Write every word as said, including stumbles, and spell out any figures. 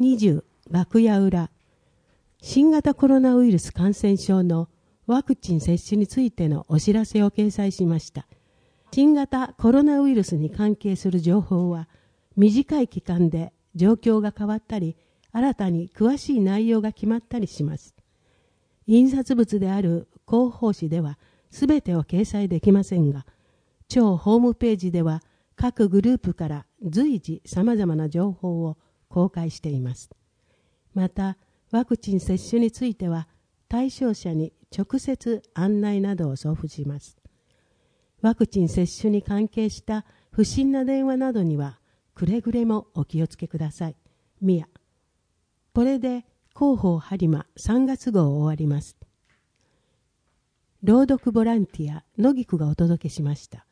にじゅう楽屋裏、新型コロナウイルス感染症のワクチン接種についてのお知らせを掲載しました。新型コロナウイルスに関係する情報は短い期間で状況が変わったり、新たに詳しい内容が決まったりします。印刷物である広報誌ではすべてを掲載できませんが、超ホームページでは各グループから随時様々な情報を公開しています。また、ワクチン接種については対象者に直接案内などを送付します。ワクチン接種に関係した不審な電話などにはくれぐれもお気をつけください。ミヤ。これで広報播磨さんがつ号を終わります。朗読ボランティア野菊がお届けしました。